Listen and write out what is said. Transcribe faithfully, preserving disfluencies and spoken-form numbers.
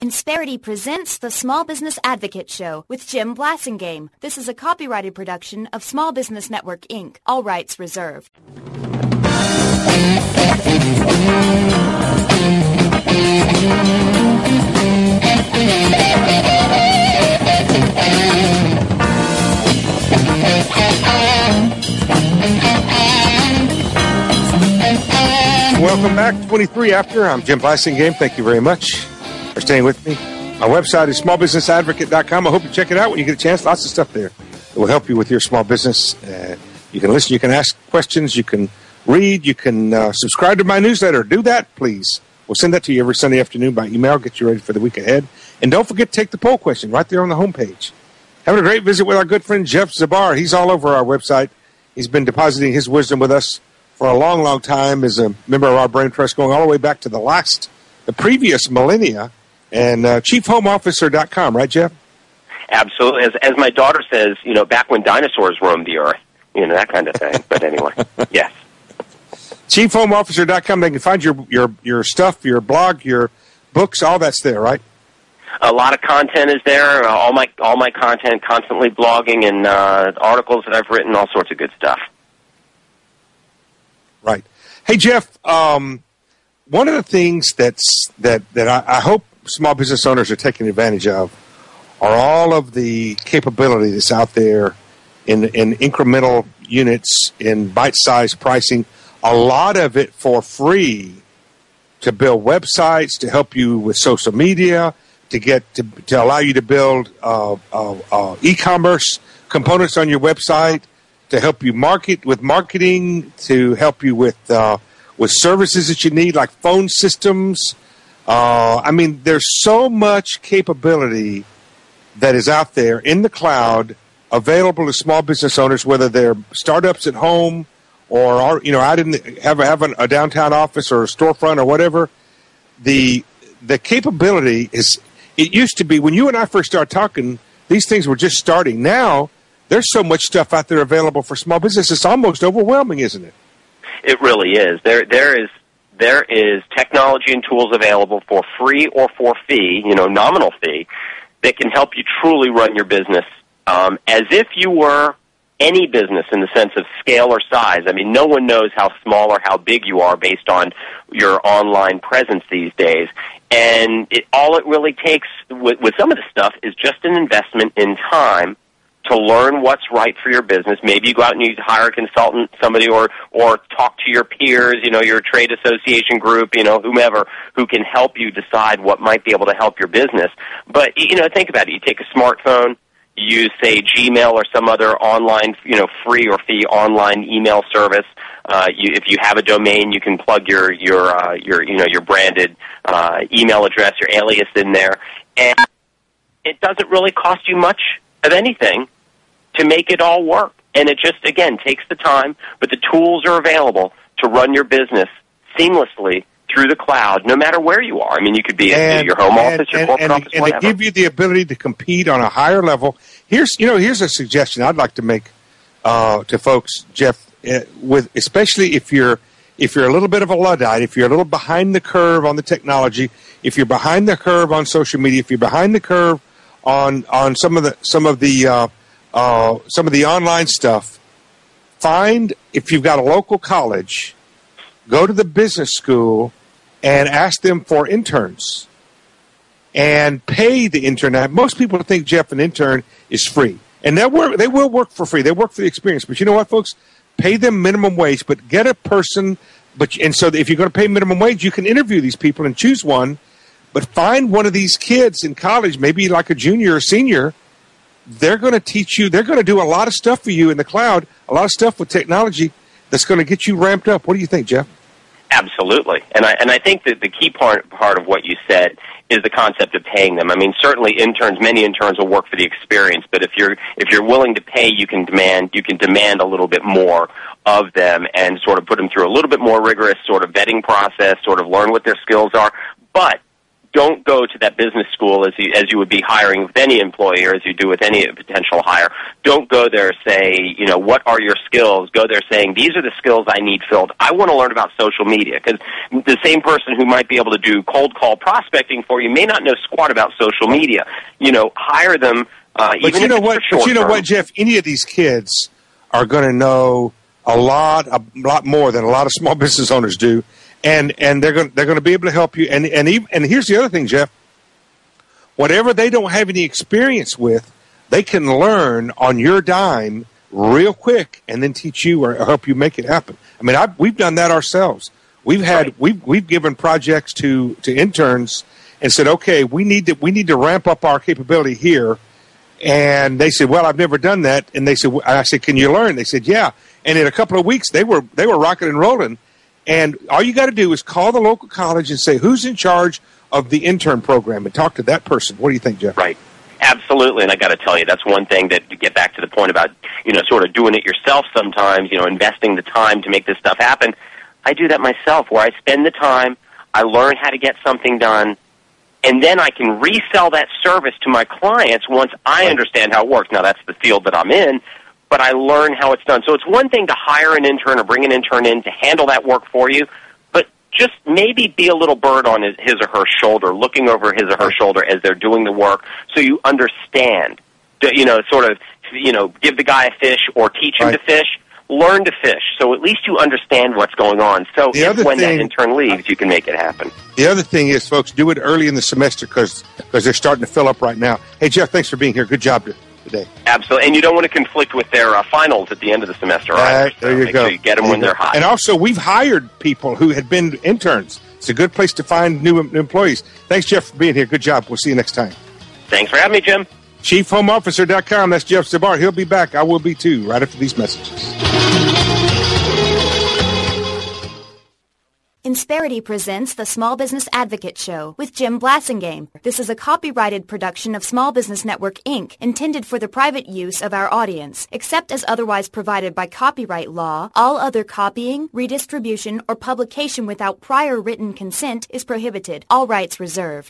Insperity presents the Small Business Advocate Show with Jim Blasingame. This is a copyrighted production of Small Business Network, Incorporated. All rights reserved. Welcome back to twenty-three After. I'm Jim Blasingame. Thank you very much for staying with me. My website is small business advocate dot com. I hope you check it out when you get a chance. Lots of stuff there that will help you with your small business. Uh, you can listen, you can ask questions, you can read, you can uh, subscribe to my newsletter. Do that, please. We'll send that to you every Sunday afternoon by email, get you ready for the week ahead. And don't forget to take the poll question right there on the homepage. Having a great visit with our good friend Jeff Zabar. He's all over our website. He's been depositing his wisdom with us for a long, long time as a member of our Brain Trust, going all the way back to the last, the previous millennia. And uh, chief home officer dot com, right, Jeff? Absolutely. As, as my daughter says, you know, back when dinosaurs roamed the earth, you know, that kind of thing. But anyway, yes. chief home officer dot com. They can find your, your, your stuff, your blog, your books, all that's there, right? A lot of content is there. Uh, all my all my content, constantly blogging and uh, articles that I've written, all sorts of good stuff. Right. Hey, Jeff, um, one of the things that's that, that I, I hope small business owners are taking advantage of are all of the capability that's out there in, in incremental units, in bite-sized pricing, a lot of it for free to build websites, to help you with social media, to get to, to allow you to build uh, uh, uh, e-commerce components on your website, to help you market with marketing, to help you with uh, with services that you need, like phone systems. Uh, I mean, there's so much capability that is out there in the cloud available to small business owners, whether they're startups at home or are, you know, out in the, have, a, have a downtown office or a storefront or whatever. The the capability is, it used to be when you and I first started talking, these things were just starting. Now, there's so much stuff out there available for small business. It's almost overwhelming, isn't it? It really is. There, there is, there is technology and tools available for free or for fee, you know, nominal fee, that can help you truly run your business um, as if you were any business in the sense of scale or size. I mean, no one knows how small or how big you are based on your online presence these days. And it, all it really takes with, with some of the stuff is just an investment in time to learn what's right for your business. Maybe you go out and you hire a consultant, somebody, or or talk to your peers, you know, your trade association group, you know, whomever, who can help you decide what might be able to help your business. But, you know, think about it. You take a smartphone, you use, say, Gmail or some other online, you know, free or fee online email service. Uh, you, if you have a domain, you can plug your, your, uh, your you know, your branded uh, email address, your alias in there. And it doesn't really cost you much of anything to make it all work. And it just, again, takes the time, but the tools are available to run your business seamlessly through the cloud, no matter where you are. I mean, you could be at your home and, office, your and, corporate and, office, and whatever. And to give you the ability to compete on a higher level. Here's, you know, here's a suggestion I'd like to make uh, to folks, Jeff, uh, with especially if you're if you're a little bit of a Luddite, if you're a little behind the curve on the technology, if you're behind the curve on social media, if you're behind the curve on on some of the some of the uh, uh, some of the online stuff, find, if you've got a local college, go to the business school and ask them for interns and pay the intern. Now, most people think, Jeff, an intern is free, and they work they will work for free. They work for the experience, but you know what, folks? Pay them minimum wage, but get a person. But and so if you're going to pay minimum wage, you can interview these people and choose one. But find one of these kids in college, maybe like a junior or senior. They're going to teach you. They're going to do a lot of stuff for you in the cloud, a lot of stuff with technology that's going to get you ramped up. What do you think, Jeff? Absolutely. And I and I think that the key part part of what you said is the concept of paying them. I mean, certainly interns, many interns will work for the experience, but if you're if you're willing to pay, you can demand you can demand a little bit more of them and sort of put them through a little bit more rigorous sort of vetting process, sort of learn what their skills are. But don't go to that business school as you, as you would be hiring with any employee or as you do with any potential hire. Don't go there say, you know, what are your skills? Go there saying, these are the skills I need filled. I want to learn about social media, because the same person who might be able to do cold call prospecting for you may not know squat about social media. You know, hire them. Uh, but even you if know it's what? for But you know short what, Jeff? Any of these kids are going to know a lot, a lot more than a lot of small business owners do, and and they're going they're going to be able to help you. And and even, and here's the other thing, Jeff. Whatever they don't have any experience with, they can learn on your dime real quick, and then teach you or help you make it happen. I mean, I've, we've done that ourselves. We've had Right. we've we've given projects to to interns and said, okay, we need to we need to ramp up our capability here. And they said, well, I've never done that. And they said, I said, can you learn? They said, yeah. And in a couple of weeks, they were they were rocking and rolling. And all you got to do is call the local college and say, who's in charge of the intern program, and talk to that person. What do you think, Jeff? Right. Absolutely, and I got to tell you, that's one thing that, to get back to the point about, you know, sort of doing it yourself sometimes, you know, investing the time to make this stuff happen. I do that myself, where I spend the time, I learn how to get something done, and then I can resell that service to my clients once I understand how it works. Now, that's the field that I'm in, but I learn how it's done. So it's one thing to hire an intern or bring an intern in to handle that work for you, but just maybe be a little bird on his, his or her shoulder, looking over his or her shoulder as they're doing the work, so you understand. You know, sort of, you know, give the guy a fish or teach him Right. to fish. Learn to fish, so at least you understand what's going on. So The if other when thing- that intern leaves, you can make it happen. The other thing is, folks, do it early in the semester because they're starting to fill up right now. Hey, Jeff, thanks for being here. Good job today. Absolutely, and you don't want to conflict with their uh, finals at the end of the semester. All Either. right, So there you make go. Sure you get them There when you they're go. hot. And also, we've hired people who had been interns. It's a good place to find new em- employees. Thanks, Jeff, for being here. Good job. We'll see you next time. Thanks for having me, Jim. chief home officer dot com. That's Jeff Zabar. He'll be back. I will be too, right after these messages. Insperity presents the Small Business Advocate Show with Jim Blasingame. This is a copyrighted production of Small Business Network, Incorporated, intended for the private use of our audience. Except as otherwise provided by copyright law, all other copying, redistribution, or publication without prior written consent is prohibited. All rights reserved.